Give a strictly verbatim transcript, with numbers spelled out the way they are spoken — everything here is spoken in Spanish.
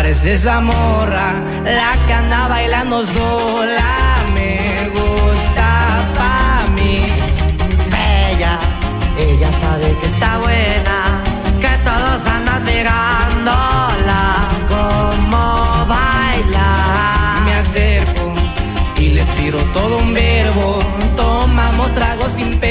parece esa morra, la que anda bailando sola. Me gusta pa' mí. Bella, ella sabe que está buena, que todos andan mirándola como baila. Me acerco y le tiro todo un verbo. Tomamos tragos sin